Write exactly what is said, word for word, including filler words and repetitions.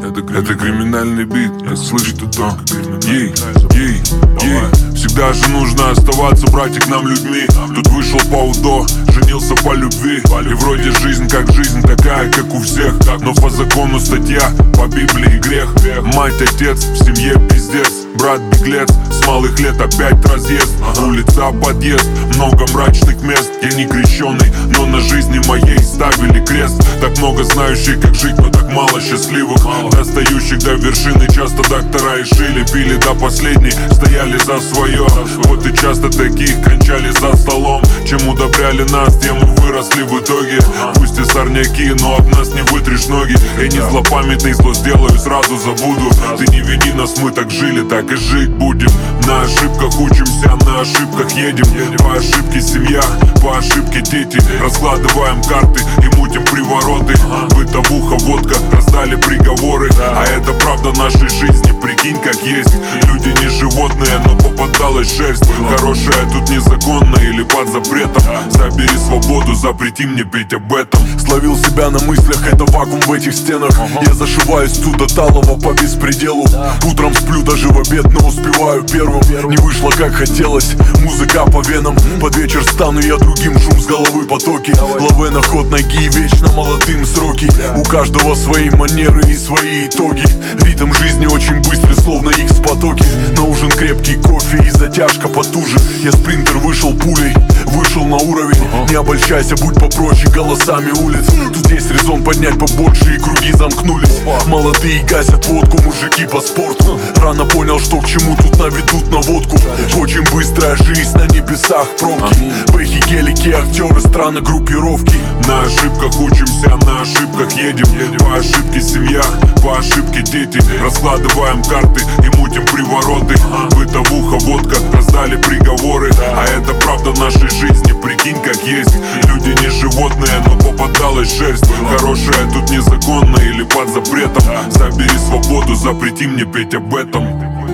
Это, это криминальный бит, я слышу то. Ей, ей, ей. Всегда же нужно оставаться, братик, нам людьми. Тут вышел по УДО, женился по любви. И вроде жизнь как жизнь, такая, как у всех. Но по закону статья, по Библии грех. Мать, отец, в семье пиздец. Брат беглец, с малых лет опять разъезд. Улица, подъезд, много мрачных мест. Я не крещеный, но на жизни моей ставили крест. Так много знающих, как жить, но так мало счастливых. Достающих до вершины часто доктора и шили. Пили до последней, стояли за свое. Вот и часто таких кончали за столом. Чем удобряли нас, тем мы выросли в итоге. Пусть и сорняки, но об нас не вытрешь ноги. Я не злопамятный, зло сделаю, сразу забуду. Ты не вини нас, мы так жили, так и жить будем. На ошибках учимся, на ошибках едем. По ошибке семья, по ошибке дети. Раскладываем карты и мутим привороты. Бытовуха, водка, раздали приговоры. А это правда нашей жизни, прикинь как есть. Люди не животные, но попадалась шерсть. Хорошая тут незаконно или под запретом. Забери свободу, запрети мне петь об этом. Словил себя на мыслях, это вакуум в этих стенах. Я зашиваюсь тут до талого по беспределу. Утром сплю даже в обед, но успеваю первым. Не вышло как хотелось, музыка по венам. Под вечер стану я другим, шум с головы потоки. Лаве на ход ноги, вечно молодым сроки. У каждого свои манеры и свои итоги. Ритм жизни очень быстрый, словно икс потоки. Нужен крепкий кофе и затяжка потуже. Я спринтер, вышел пулей, вышел на уровень. Не обольщайся, будь попроще голосами улиц. Тут есть резон поднять побольше и круги замкнулись. Молодые гасят водку, мужики по спорту. Рано понял, что к чему тут наведут наводку. Очень быстрая жизнь на небесах, пробки. Бэхи, гелики, актеры, страны, группировки. На ошибках учимся, на ошибках едем. По ошибке семья, по ошибке дети. Раскладываем карты и мутим привороты. Бытовуха, водка, раздали приговоры. А это правда нашей жизни, прикинь как есть. Люди не животные, но попадалась шерсть. Хорошая тут незаконно или под запретом. Забери свободу, запрети мне петь об этом.